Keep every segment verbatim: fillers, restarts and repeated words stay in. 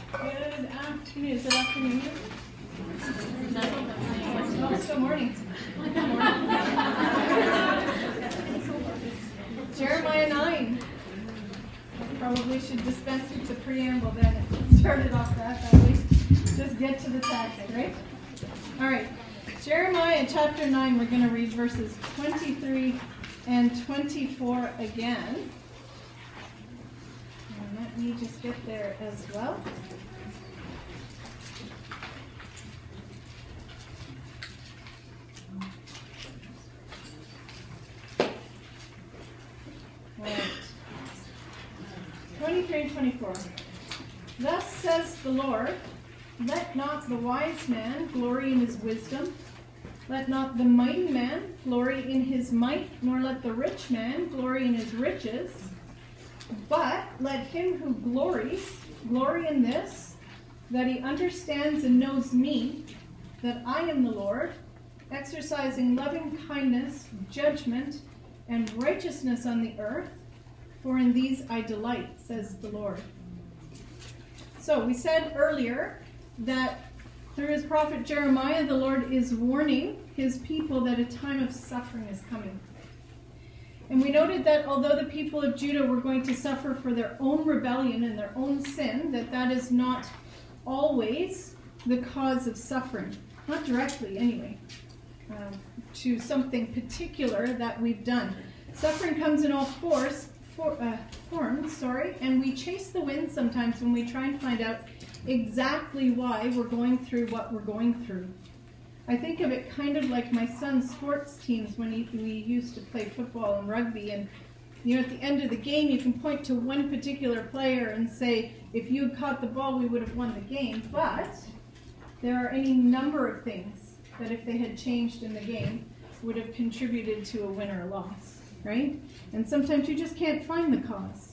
Good afternoon. Is it afternoon? No, it's still morning. Jeremiah nine. Probably should dispense with the preamble then if it started off that, that way. Just get to the text, right? Alright. Jeremiah chapter nine, we're going to read verses twenty-three and twenty-four again. And let me just get there as well. Right. twenty-three and twenty-four. Thus says the Lord, let not the wise man glory in his wisdom, let not the mighty man glory in his might, nor let the rich man glory in his riches, but let him who glories glory in this, that he understands and knows me, that I am the Lord, exercising loving kindness, judgment, and righteousness on the earth, for in these I delight, says the Lord. So we said earlier that through his prophet Jeremiah, the Lord is warning his people that a time of suffering is coming. And we noted that although the people of Judah were going to suffer for their own rebellion and their own sin, that that is not always the cause of suffering. Not directly, anyway, um, to something particular that we've done. Suffering comes in all force, for, uh, forms, sorry, and we chase the wind sometimes when we try and find out exactly why we're going through what we're going through. I think of it kind of like my son's sports teams when he, we used to play football and rugby, and you know, at the end of the game you can point to one particular player and say, if you had caught the ball we would have won the game, but there are any number of things that if they had changed in the game would have contributed to a win or a loss, right? And sometimes you just can't find the cause.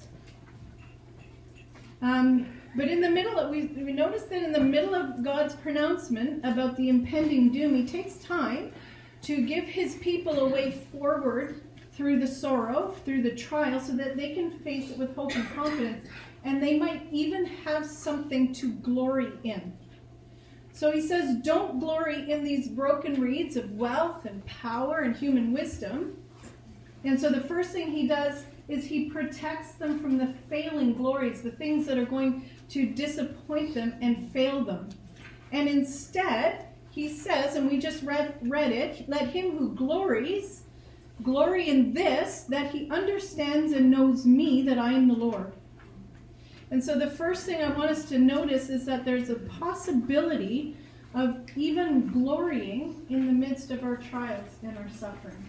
Um, But in the middle, of, we, we notice that in the middle of God's pronouncement about the impending doom, he takes time to give his people a way forward through the sorrow, through the trial, so that they can face it with hope and confidence, and they might even have something to glory in. So he says, don't glory in these broken reeds of wealth and power and human wisdom. And so the first thing he does is he protects them from the failing glories, the things that are going to disappoint them and fail them. And instead, he says, and we just read, read it, let him who glories, glory in this, that he understands and knows me, that I am the Lord. And so the first thing I want us to notice is that there's a possibility of even glorying in the midst of our trials and our suffering.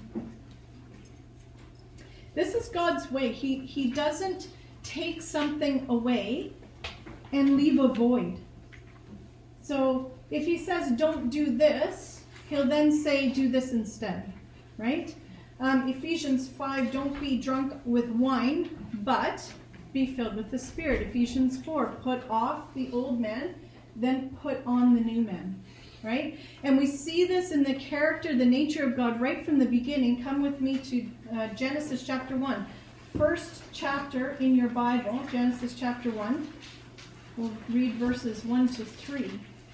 This is God's way. He, he doesn't take something away and leave a void. So if he says don't do this, he'll then say do this instead, right? Um, Ephesians five, don't be drunk with wine, but be filled with the Spirit. Ephesians four, put off the old man, then put on the new man, right? And we see this in the character, the nature of God right from the beginning. Come with me to uh, Genesis chapter one. First chapter in your Bible, Genesis chapter one. We'll read verses one to three.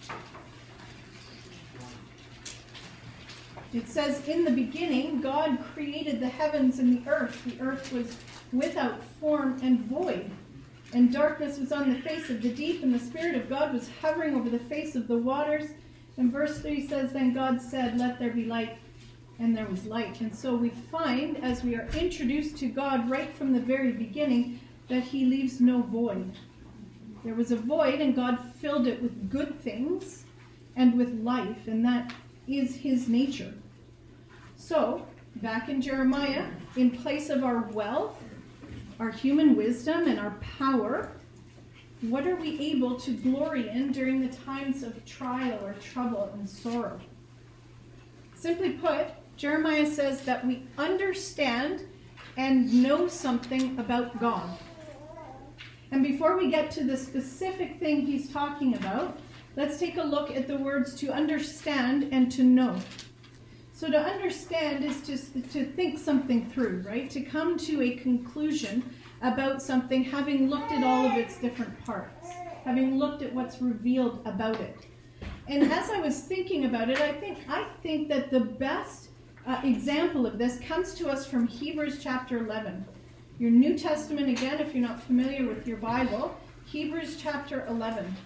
It says, in the beginning, God created the heavens and the earth. The earth was without form and void, and darkness was on the face of the deep, and the Spirit of God was hovering over the face of the waters. And verse three says, then God said, let there be light, and there was light. And so we find, as we are introduced to God right from the very beginning, that he leaves no void. There was a void, and God filled it with good things and with life, and that is his nature. So, back in Jeremiah, in place of our wealth, our human wisdom, and our power, what are we able to glory in during the times of trial or trouble and sorrow? Simply put, Jeremiah says that we understand and know something about God. And before we get to the specific thing he's talking about, let's take a look at the words to understand and to know. So to understand is just to think something through, right? To come to a conclusion about something, having looked at all of its different parts. having looked at what's revealed about it. And as I was thinking about it, I think I think that the best uh, example of this comes to us from Hebrews chapter eleven. Your New Testament, again, if you're not familiar with your Bible, Hebrews chapter eleven.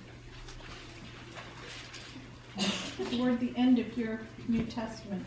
Toward the end of your New Testament.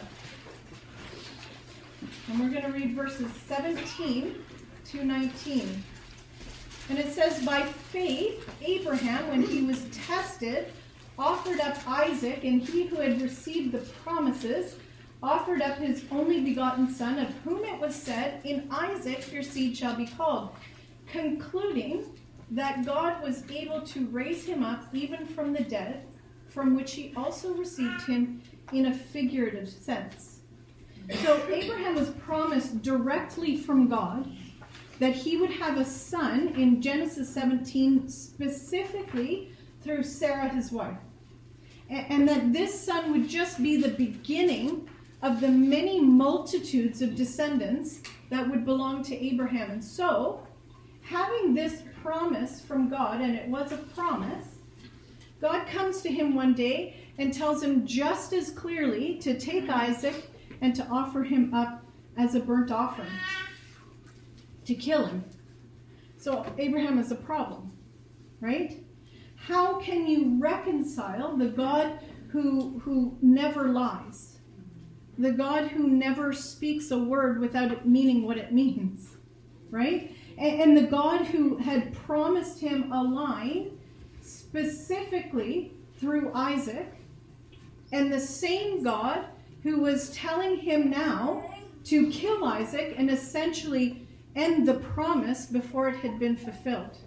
And we're going to read verses seventeen to nineteen. And it says, by faith, Abraham, when he was tested, offered up Isaac, and he who had received the promises offered up his only begotten son, of whom it was said, in Isaac your seed shall be called, concluding that God was able to raise him up even from the dead, from which he also received him in a figurative sense. So Abraham was promised directly from God that he would have a son in Genesis seventeen, specifically through Sarah, his wife. And that this son would just be the beginning of the many multitudes of descendants that would belong to Abraham. And so, having this promise from God, and it was a promise, God comes to him one day and tells him just as clearly to take Isaac and to offer him up as a burnt offering, to kill him. So Abraham is a problem, right? How can you reconcile the God who, who never lies, the God who never speaks a word without it meaning what it means, right? And, and the God who had promised him a line specifically through Isaac, and the same God who was telling him now to kill Isaac and essentially end the promise before it had been fulfilled.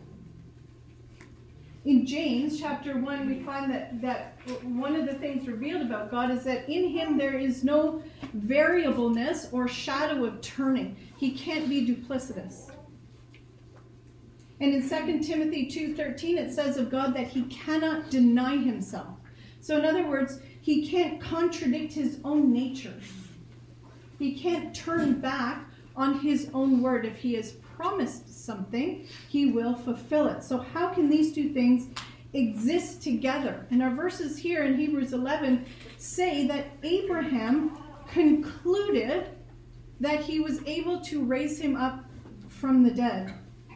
In James chapter one, we find that, that one of the things revealed about God is that in him there is no variableness or shadow of turning. He can't be duplicitous. And in Second Timothy two thirteen, it says of God that he cannot deny himself. So in other words, he can't contradict his own nature. He can't turn back on his own word. If he has promised something, he will fulfill it. So how can these two things exist together? And our verses here in Hebrews eleven say that Abraham concluded that he was able to raise him up from the dead.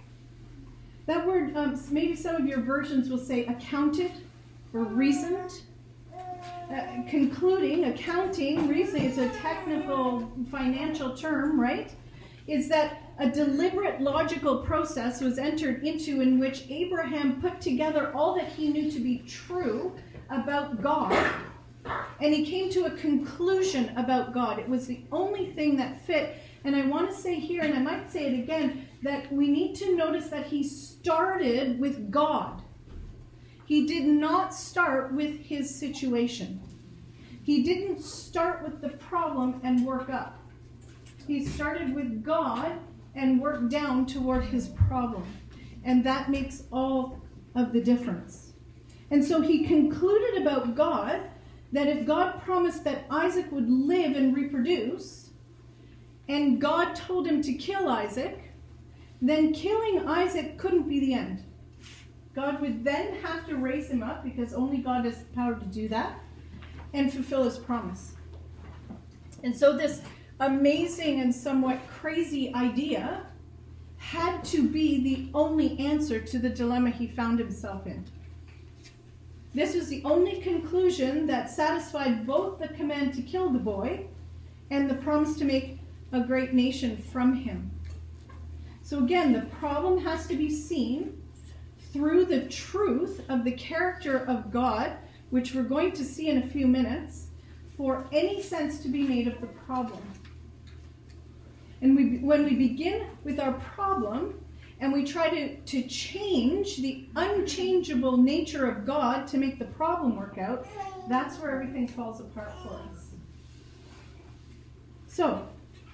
That word, um, maybe some of your versions will say accounted or reasoned. Uh, concluding, accounting, reasoning is a technical financial term, right? Is that a deliberate logical process was entered into in which Abraham put together all that he knew to be true about God, and he came to a conclusion about God. It was the only thing that fit. And I want to say here, and I might say it again, that we need to notice that he started with God. He did not start with his situation. He didn't start with the problem and work up. He started with God and worked down toward his problem. And that makes all of the difference. And so he concluded about God that if God promised that Isaac would live and reproduce, and God told him to kill Isaac, then killing Isaac couldn't be the end. God would then have to raise him up, because only God has the power to do that, and fulfill his promise. And so this amazing and somewhat crazy idea had to be the only answer to the dilemma he found himself in. This was the only conclusion that satisfied both the command to kill the boy and the promise to make a great nation from him. So again, the problem has to be seen through the truth of the character of God, which we're going to see in a few minutes, for any sense to be made of the problem. And we, when we begin with our problem, and we try to, to change the unchangeable nature of God to make the problem work out, that's where everything falls apart for us. So,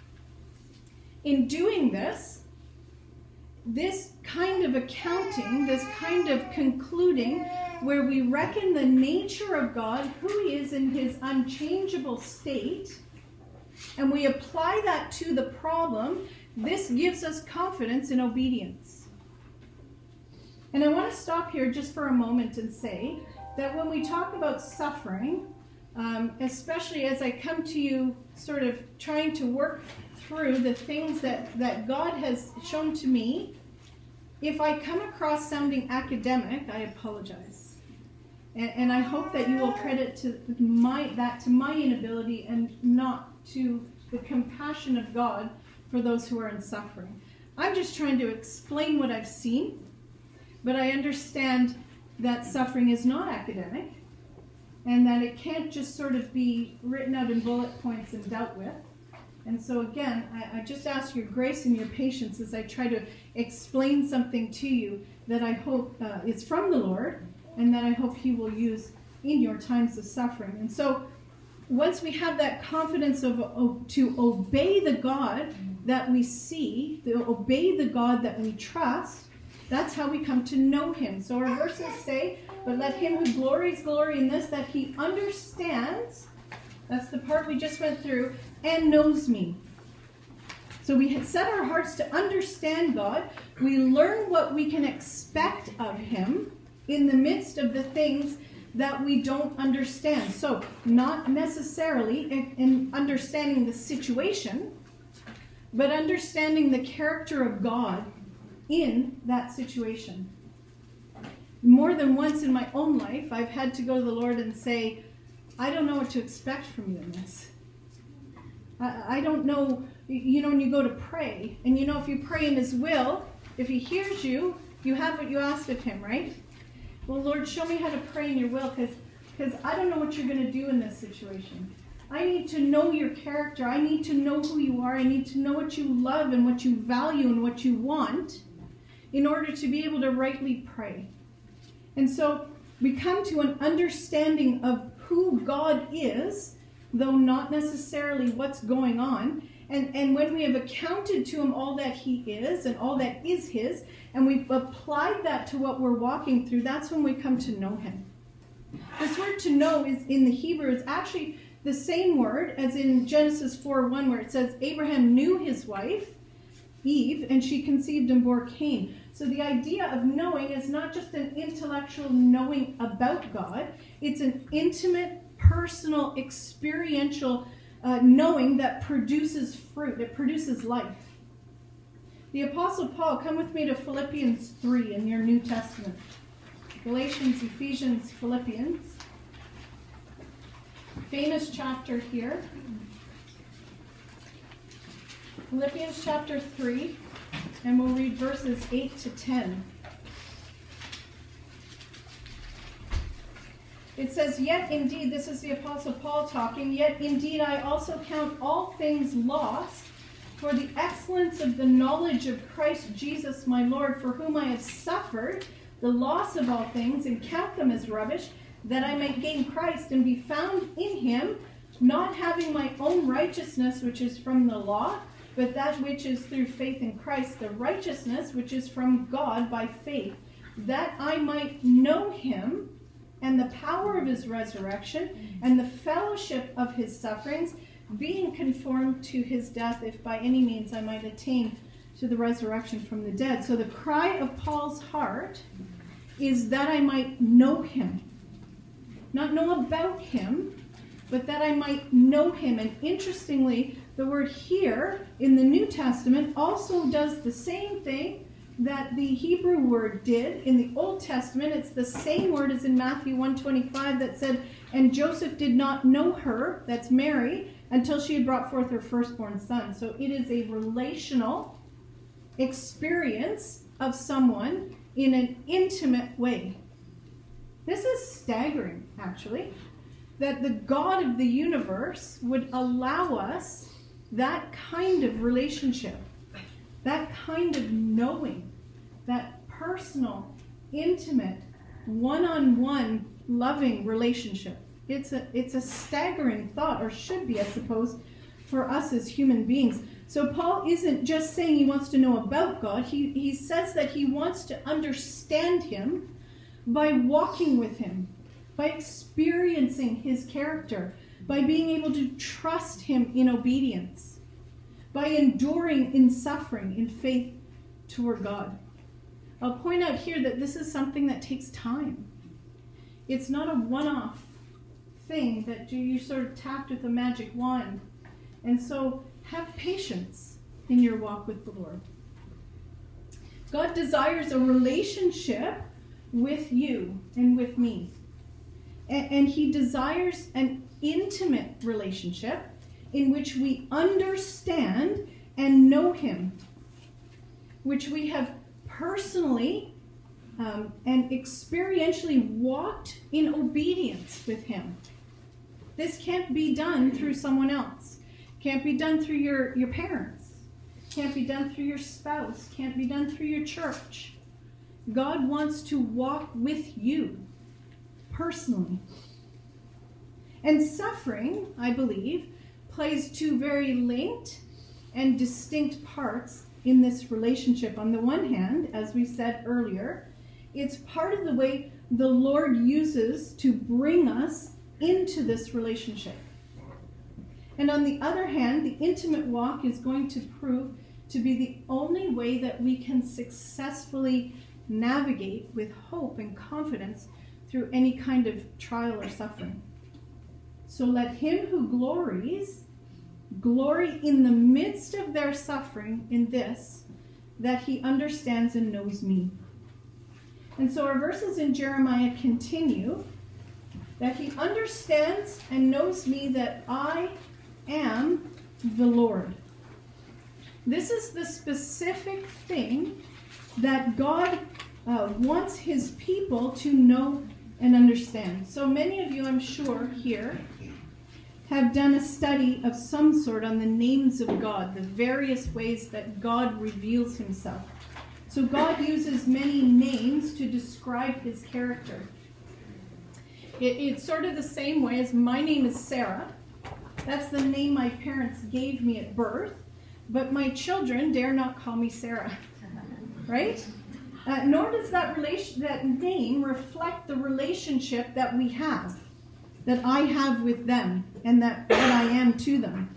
in doing this, this kind of accounting, this kind of concluding, where we reckon the nature of God, who he is in his unchangeable state, and we apply that to the problem, this gives us confidence in obedience. And I want to stop here just for a moment and say that when we talk about suffering, um, especially as I come to you sort of trying to work through the things that, that God has shown to me, if I come across sounding academic, I apologize. And, and I hope that you will credit to my, that to my inability and not to the compassion of God for those who are in suffering. I'm just trying to explain what I've seen, but I understand that suffering is not academic and that it can't just sort of be written out in bullet points and dealt with. And so again, I, I just ask your grace and your patience as I try to explain something to you that I hope uh, is from the Lord and that I hope He will use in your times of suffering. And so once we have that confidence of, of to obey the God that we see, to obey the God that we trust, that's how we come to know Him. So our verses say, but let him who glories glory in this, that he understands, that's the part we just went through, and knows me. So we had set our hearts to understand God. We learn what we can expect of Him in the midst of the things that we don't understand. So not necessarily in, in understanding the situation, but understanding the character of God in that situation. More than once in my own life, I've had to go to the Lord and say, I don't know what to expect from you in this. I, I don't know, you know, when you go to pray, and you know if you pray in His will, if He hears you, you have what you asked of Him, right? Well, Lord, show me how to pray in your will, because because I don't know what you're going to do in this situation. I need to know your character. I need to know who you are. I need to know what you love and what you value and what you want in order to be able to rightly pray. And so we come to an understanding of who God is, though not necessarily what's going on. And, and when we have accounted to Him all that He is and all that is His, and we've applied that to what we're walking through, that's when we come to know Him. This word to know is in the Hebrew, it's actually the same word as in Genesis four one, where it says Abraham knew his wife, Eve, and she conceived and bore Cain. So the idea of knowing is not just an intellectual knowing about God, it's an intimate, personal, experiential uh, knowing that produces fruit, it produces life. The Apostle Paul, come with me to Philippians three in your New Testament. Galatians, Ephesians, Philippians. Famous chapter here. Philippians chapter three, and we'll read verses eight to ten. It says, yet indeed, this is the Apostle Paul talking, yet indeed I also count all things lost for the excellence of the knowledge of Christ Jesus my Lord, for whom I have suffered the loss of all things, and count them as rubbish, that I may gain Christ and be found in Him, not having my own righteousness which is from the law, but that which is through faith in Christ, the righteousness which is from God by faith, that I might know Him and the power of His resurrection and the fellowship of His sufferings, being conformed to His death, if by any means I might attain to the resurrection from the dead. So the cry of Paul's heart is that I might know Him. Not know about Him, but that I might know Him. And interestingly, the word here in the New Testament also does the same thing that the Hebrew word did in the Old Testament. It's the same word as in Matthew one twenty-five that said, and Joseph did not know her, that's Mary, until she had brought forth her firstborn son. So it is a relational experience of someone in an intimate way. This is staggering, actually, that the God of the universe would allow us that kind of relationship, that kind of knowing, that personal, intimate, one-on-one loving relationship. It's a, it's a staggering thought, or should be, I suppose, for us as human beings. So Paul isn't just saying he wants to know about God. He, he says that he wants to understand Him by walking with Him, by experiencing His character, by being able to trust Him in obedience, by enduring in suffering in faith toward God. I'll point out here that this is something that takes time. It's not a one-off thing that you, you sort of tapped with a magic wand. And so have patience in your walk with the Lord. God desires a relationship with you and with me. And, and he desires an intimate relationship in which we understand and know him, which we have personally um, and experientially walked in obedience with him. This can't be done through someone else. Can't be done through your, your parents. Can't be done through your spouse. Can't be done through your church. God wants to walk with you personally. And suffering, I believe, plays two very linked and distinct parts in this relationship. On the one hand, as we said earlier, it's part of the way the Lord uses to bring us into this relationship. And on the other hand, the intimate walk is going to prove to be the only way that we can successfully navigate with hope and confidence through any kind of trial or suffering. So let him who glories glory in the midst of their suffering in this, that he understands and knows me. And so our verses in Jeremiah continue, that he understands and knows me, that I am the Lord. This is the specific thing that God uh, wants his people to know and understand. So many of you, I'm sure, here have done a study of some sort on the names of God, the various ways that God reveals himself. So God uses many names to describe his character. It, it's sort of the same way as my name is Sarah. That's the name my parents gave me at birth, but my children dare not call me Sarah, right? Uh, nor does that relation, that name reflect the relationship that we have, that I have with them, and that what I am to them.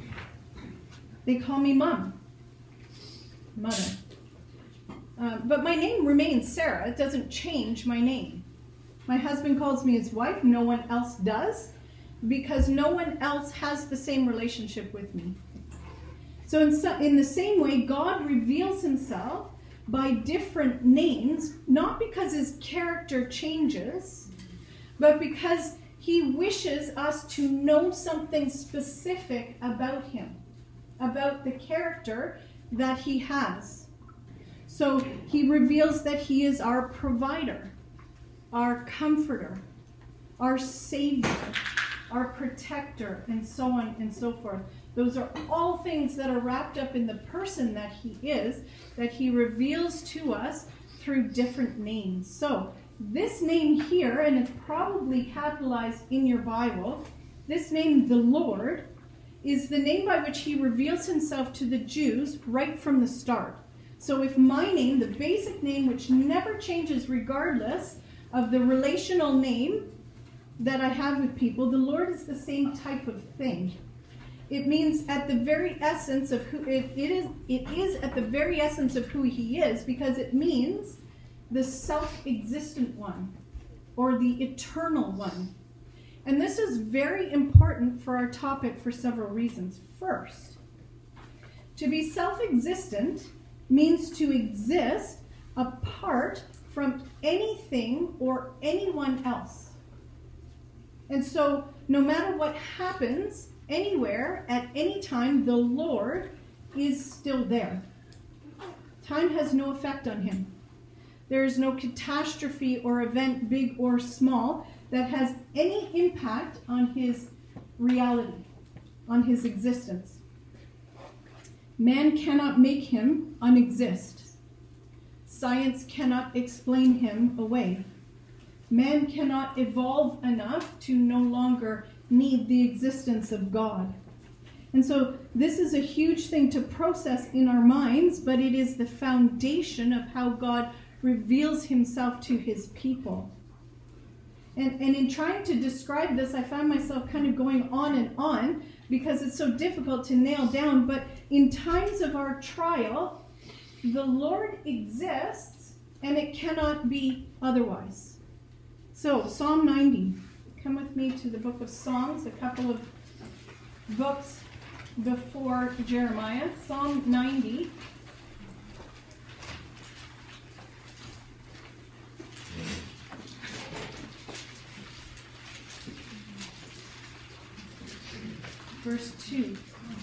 They call me Mom, Mother. Uh, but my name remains Sarah. It doesn't change my name. My husband calls me his wife. No one else does, because no one else has the same relationship with me. So in, so in the same way, God reveals himself by different names, not because his character changes, but because he wishes us to know something specific about him, about the character that he has. So he reveals that he is our provider, our comforter, our savior, our protector, and so on and so forth. Those are all things that are wrapped up in the person that he is, that he reveals to us through different names. So this name here, and it's probably capitalized in your Bible, this name, the Lord, is the name by which he reveals himself to the Jews right from the start. So if my name, the basic name which never changes regardless of the relational name that I have with people, the Lord is the same type of thing. It means at the very essence of who it, it is. It is at the very essence of who he is, because it means the self-existent one, or the eternal one. And this is very important for our topic for several reasons. First, to be self-existent means to exist apart from anything or anyone else. And so, no matter what happens, anywhere, at any time, the Lord is still there. Time has no effect on him. There is no catastrophe or event, big or small, that has any impact on his reality, on his existence. Man cannot make him unexist. Science cannot explain him away. Man cannot evolve enough to no longer need the existence of God. And so this is a huge thing to process in our minds, but it is the foundation of how God reveals himself to his people. And, and in trying to describe this, I found myself kind of going on and on because it's so difficult to nail down. But in times of our trial, the Lord exists and it cannot be otherwise. So, Psalm ninety. Come with me to the book of Psalms, a couple of books before Jeremiah. Psalm ninety. Verse two.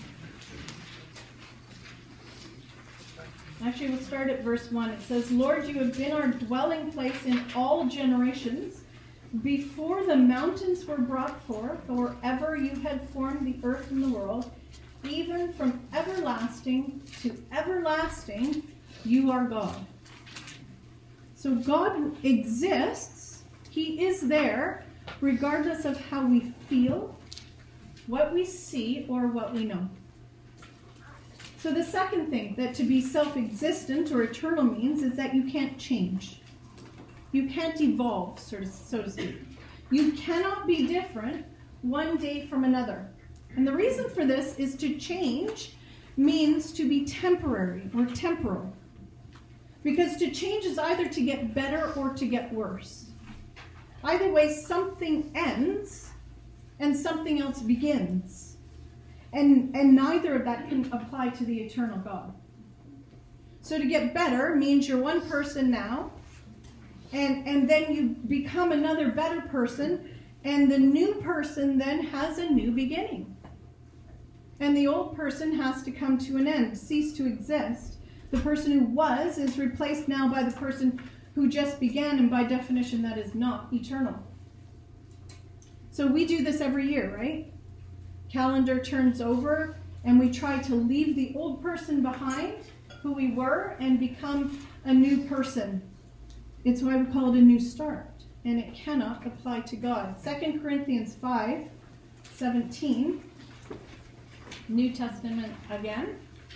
Actually, we'll start at verse one. It says, Lord, you have been our dwelling place in all generations. Before the mountains were brought forth, or ever you had formed the earth and the world, even from everlasting to everlasting, you are God. So God exists. He is there, regardless of how we feel, what we see, or what we know. So the second thing that to be self-existent or eternal means is that you can't change. You can't evolve, so to, so to speak. You cannot be different one day from another. And the reason for this is to change means to be temporary or temporal. Because to change is either to get better or to get worse. Either way, something ends and something else begins. And, and neither of that can apply to the eternal God. So to get better means you're one person now, and, and then you become another better person, and the new person then has a new beginning. And the old person has to come to an end, cease to exist. The person who was is replaced now by the person who just began, and by definition that is not eternal. So we do this every year, right? Calendar turns over, and we try to leave the old person behind, who we were, and become a new person. It's why we call it a new start, and it cannot apply to God. Second Corinthians five seventeen, New Testament again.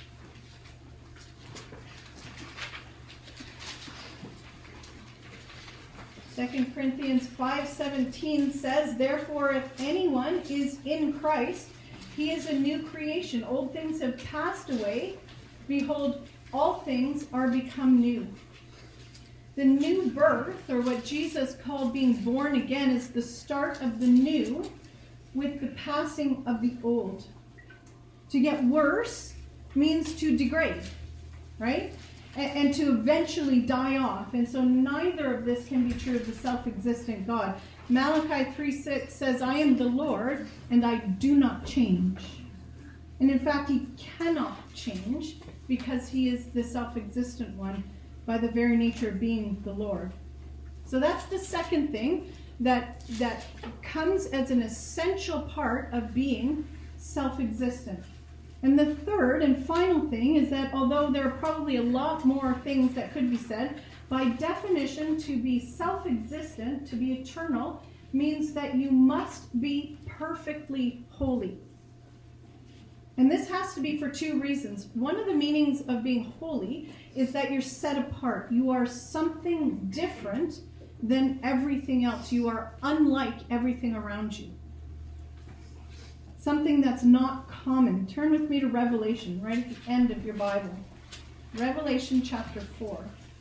Second Corinthians five seventeen says, Therefore, if anyone is in Christ, he is a new creation. Old things have passed away. Behold, all things are become new. The new birth, or what Jesus called being born again, is the start of the new with the passing of the old. To get worse means to degrade, right? And, and to eventually die off. And so neither of this can be true of the self-existent God. Malachi three six says, I am the Lord, and I do not change. And in fact, he cannot change because he is the self-existent one by the very nature of being the Lord. So that's the second thing that, that comes as an essential part of being self-existent. And the third and final thing is that although there are probably a lot more things that could be said, by definition, to be self-existent, to be eternal, means that you must be perfectly holy. And this has to be for two reasons. One of the meanings of being holy is that you're set apart. You are something different than everything else. You are unlike everything around you. Something that's not common. Turn with me to Revelation, right at the end of your Bible. Revelation chapter four.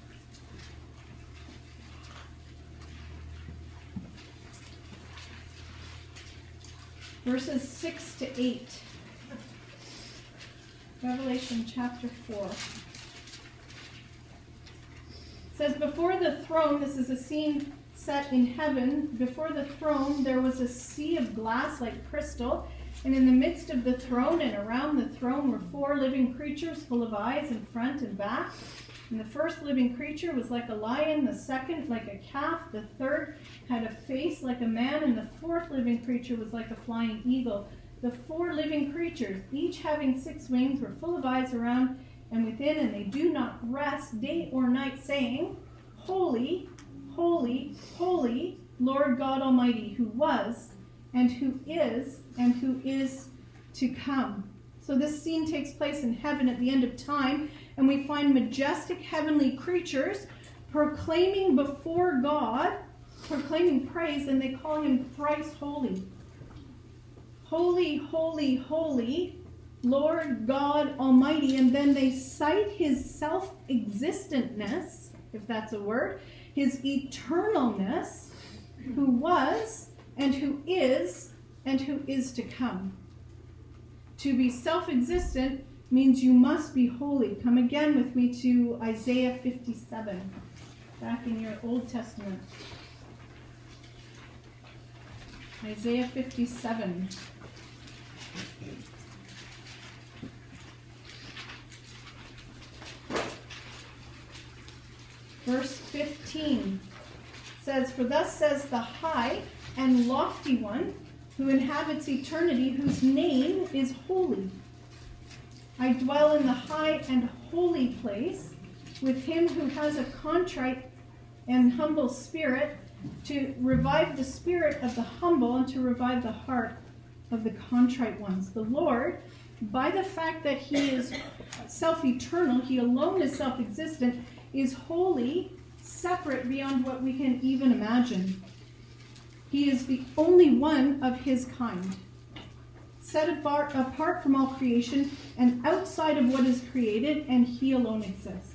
Verses six to eight. Revelation chapter four. It says, before the throne, this is a scene set in heaven, before the throne there was a sea of glass like crystal, and in the midst of the throne and around the throne were four living creatures full of eyes in front and back. And the first living creature was like a lion, the second like a calf, the third had a face like a man, and the fourth living creature was like a flying eagle. The four living creatures, each having six wings, were full of eyes around and within, and they do not rest day or night, saying, Holy, holy, holy, Lord God Almighty, who was, and who is, and who is to come. So this scene takes place in heaven at the end of time, and we find majestic heavenly creatures proclaiming before God, proclaiming praise, and they call him thrice holy. Holy, holy, holy, Lord God Almighty. And then they cite his self-existentness if that's a word, his eternalness, who was and who is and who is to come. To be self-existent means you must be holy. Come again with me to Isaiah fifty-seven, back in your Old Testament. Isaiah fifty-seven. Verse fifteen says, "For thus says the high and lofty one, who inhabits eternity, whose name is holy. I dwell in the high and holy place with him who has a contrite and humble spirit, to revive the spirit of the humble and to revive the heart of the contrite ones." The Lord, by the fact that he is self-eternal, he alone is self-existent, is holy, separate beyond what we can even imagine. He is the only one of his kind, set apart, apart from all creation and outside of what is created, and he alone exists.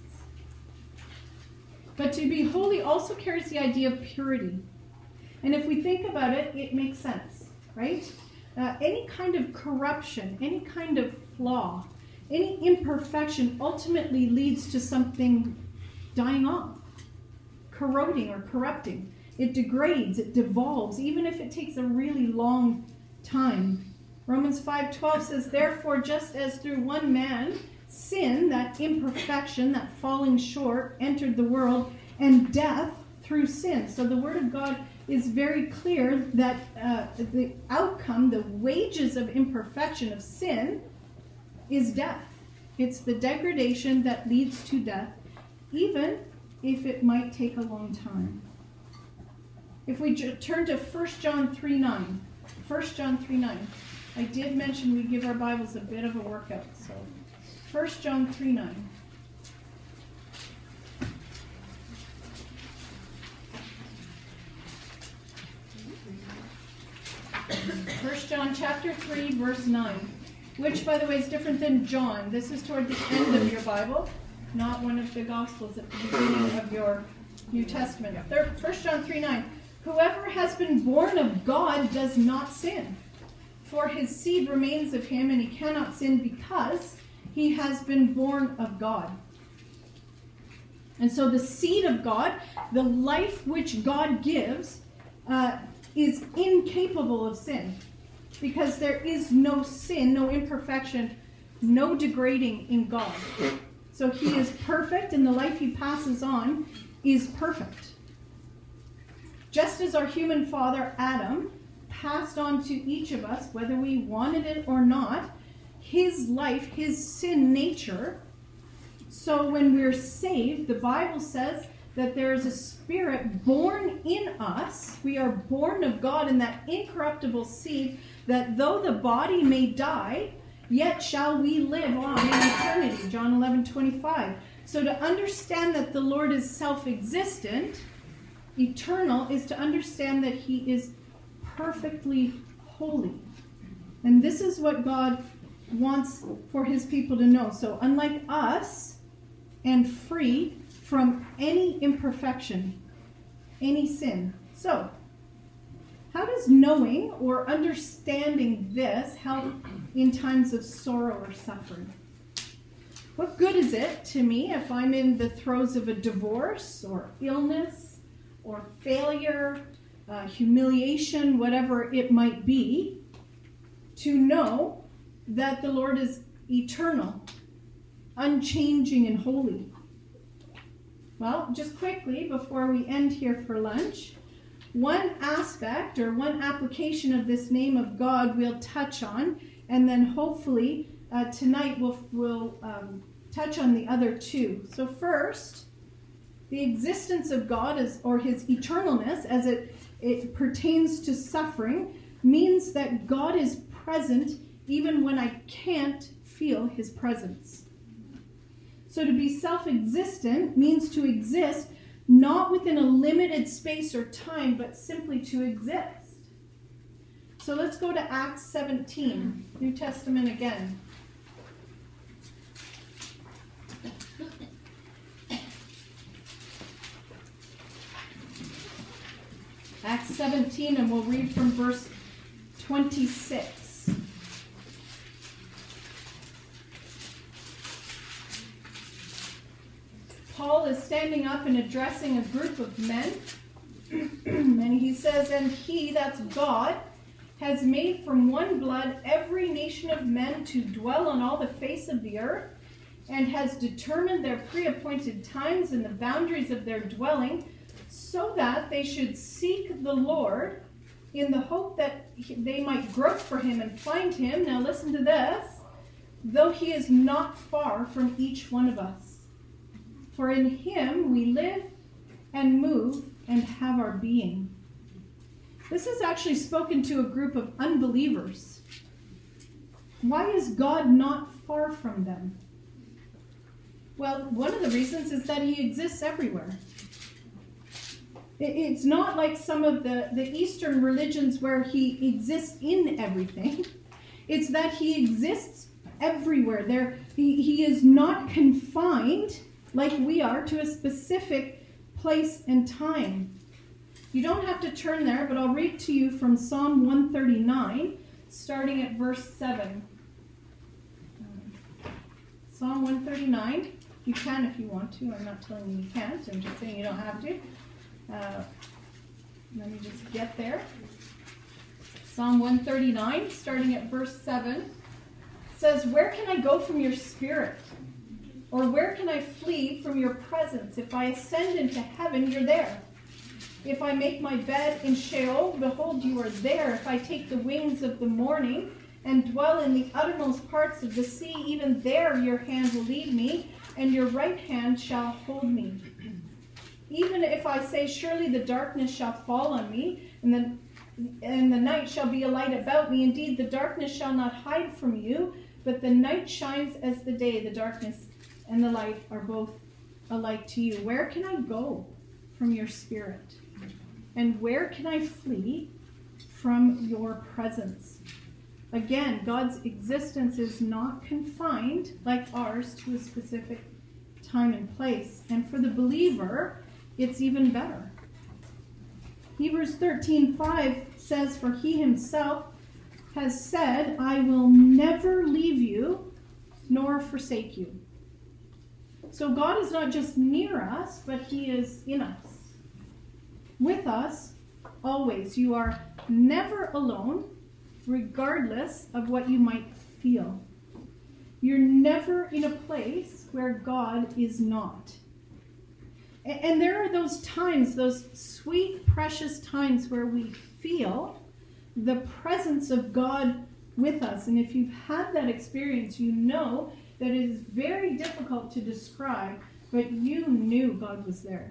But to be holy also carries the idea of purity. And if we think about it, it makes sense, right? Uh, any kind of corruption, any kind of flaw, any imperfection ultimately leads to something dying off, corroding or corrupting. It degrades, it devolves, even if it takes a really long time. Romans five twelve says, "Therefore, just as through one man sin, that imperfection, that falling short, entered the world, and death through sin." So the Word of God is very clear that uh, the outcome, the wages of imperfection, of sin, is death. It's the degradation that leads to death, even if it might take a long time. If we j- turn to First John three nine, First John three nine, I did mention we give our Bibles a bit of a workout, so First John three nine. First John chapter three, verse nine, which, by the way, is different than John. This is toward the end of your Bible, not one of the Gospels at the beginning of your New Testament. First John three nine, "Whoever has been born of God does not sin, for his seed remains of him, and he cannot sin because he has been born of God." And so the seed of God, the life which God gives, uh, is incapable of sin, because there is no sin, no imperfection, no degrading in God. So he is perfect, and the life he passes on is perfect. Just as our human father, Adam, passed on to each of us, whether we wanted it or not, his life, his sin nature, so when we're saved, the Bible says that there is a spirit born in us. We are born of God in that incorruptible seed, that though the body may die, yet shall we live on in eternity. John eleven twenty-five. So to understand that the Lord is self-existent, eternal, is to understand that he is perfectly holy. And this is what God wants for his people to know. So unlike us, and free from any imperfection, any sin. So, how does knowing or understanding this help in times of sorrow or suffering? What good is it to me if I'm in the throes of a divorce or illness or failure, uh, humiliation, whatever it might be, to know that the Lord is eternal, unchanging, and holy? Well, just quickly, before we end here for lunch, one aspect or one application of this name of God we'll touch on, and then hopefully uh, tonight we'll, we'll um, touch on the other two. So first, the existence of God is, or his eternalness as it, it pertains to suffering, means that God is present even when I can't feel his presence. So to be self-existent means to exist not within a limited space or time, but simply to exist. So let's go to Acts seventeen, New Testament again. Acts seventeen, and we'll read from verse twenty-six. Paul is standing up and addressing a group of men, and he says, "And he," that's God, "has made from one blood every nation of men to dwell on all the face of the earth, and has determined their pre-appointed times and the boundaries of their dwelling, so that they should seek the Lord in the hope that they might grope for him and find him." Now listen to this. "Though he is not far from each one of us. For in him we live and move and have our being." This is actually spoken to a group of unbelievers. Why is God not far from them? Well, one of the reasons is that he exists everywhere. It's not like some of the, the Eastern religions where he exists in everything. It's that he exists everywhere. There, he, he is not confined, like we are, to a specific place and time. You don't have to turn there, but I'll read to you from Psalm one thirty-nine, starting at verse seven. Psalm one thirty-nine. You can if you want to. I'm not telling you you can't. I'm just saying you don't have to. Uh, let me just get there. Psalm one thirty-nine, starting at verse seven, says, "Where can I go from your spirit? Or where can I flee from your presence? If I ascend into heaven, you're there. If I make my bed in Sheol, behold, you are there. If I take the wings of the morning and dwell in the uttermost parts of the sea, even there your hand will lead me, and your right hand shall hold me. Even if I say, surely the darkness shall fall on me, and the, and the night shall be a light about me. Indeed, the darkness shall not hide from you, but the night shines as the day. The darkness and the light are both alike to you. Where can I go from your spirit? And where can I flee from your presence?" Again, God's existence is not confined, like ours, to a specific time and place. And for the believer, it's even better. Hebrews thirteen five says, "For he himself has said, I will never leave you nor forsake you." So God is not just near us, but he is in us. With us, always. You are never alone, regardless of what you might feel. You're never in a place where God is not. And there are those times, those sweet, precious times where we feel the presence of God with us. And if you've had that experience, you know that it is very difficult to describe, but you knew God was there.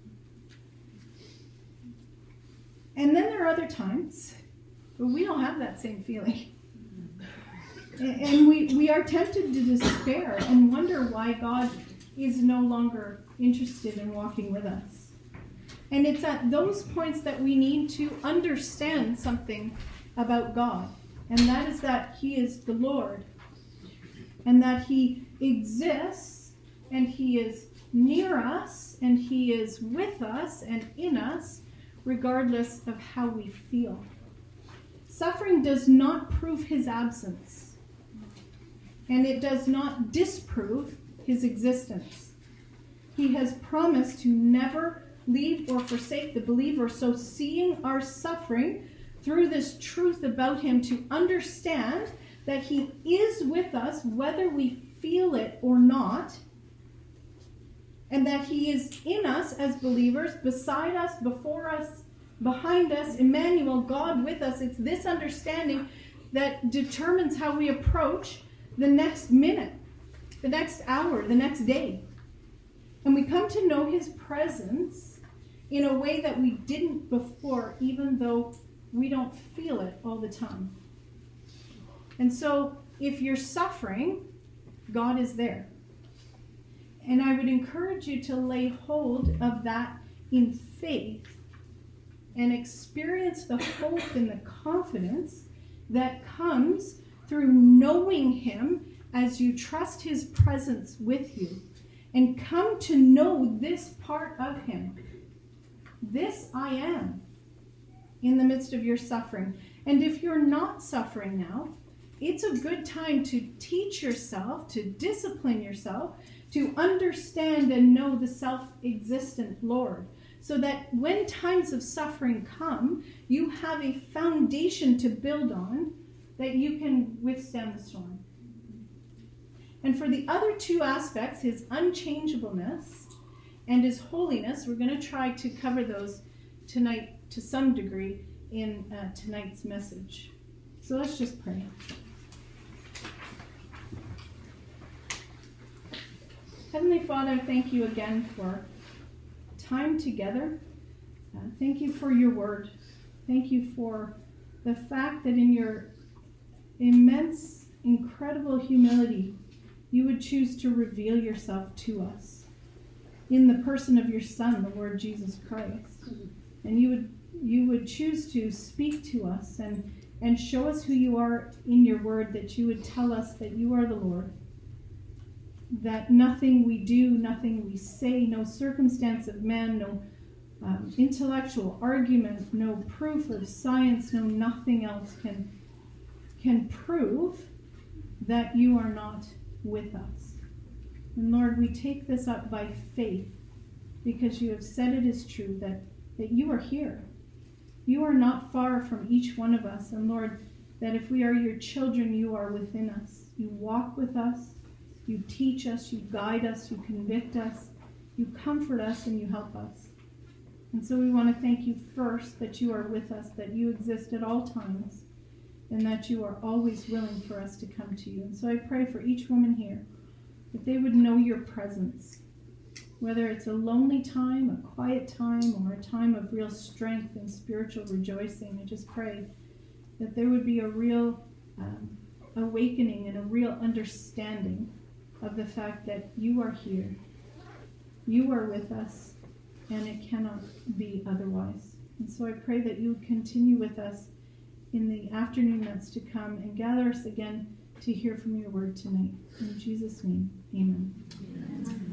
And then there are other times where we don't have that same feeling. And we, we are tempted to despair and wonder why God is no longer interested in walking with us. And it's at those points that we need to understand something about God. And that is that he is the Lord. And that he exists, and he is near us, and he is with us and in us, regardless of how we feel. Suffering does not prove his absence, and it does not disprove his existence. He has promised to never leave or forsake the believer, so seeing our suffering through this truth about him, to understand that he is with us whether we feel it or not, and that he is in us as believers, beside us, before us, behind us, Emmanuel, God with us. It's this understanding that determines how we approach the next minute, the next hour, the next day. And we come to know his presence in a way that we didn't before, even though we don't feel it all the time. And so if you're suffering, God is there. And I would encourage you to lay hold of that in faith and experience the hope and the confidence that comes through knowing him as you trust his presence with you and come to know this part of him. This I am. in the midst of your suffering. And if you're not suffering now, it's a good time to teach yourself, to discipline yourself, to understand and know the self-existent Lord, so that when times of suffering come, you have a foundation to build on that you can withstand the storm. And for the other two aspects, his unchangeableness and his holiness, we're going to try to cover those tonight to some degree in uh, tonight's message. So let's just pray. Heavenly Father, thank you again for time together. Uh, thank you for your word. Thank you for the fact that in your immense, incredible humility, you would choose to reveal yourself to us in the person of your Son, the Lord Jesus Christ. And you would you would choose to speak to us and, and show us who you are in your word, that you would tell us that you are the Lord, that nothing we do, nothing we say, no circumstance of man, no um, intellectual argument, no proof of science, no nothing else can, can prove that you are not with us. And Lord, we take this up by faith, because you have said it is true, that, that you are here. You are not far from each one of us. And Lord, that if we are your children, you are within us. You walk with us. You teach us, you guide us, you convict us, you comfort us, and you help us. And so we want to thank you first that you are with us, that you exist at all times, and that you are always willing for us to come to you. And so I pray for each woman here, that they would know your presence, whether it's a lonely time, a quiet time, or a time of real strength and spiritual rejoicing. I just pray that there would be a real um, awakening and a real understanding of the fact that you are here, you are with us, and it cannot be otherwise. And so I pray that you would continue with us in the afternoon that's to come, and gather us again to hear from your word tonight. In Jesus' name, amen. Amen.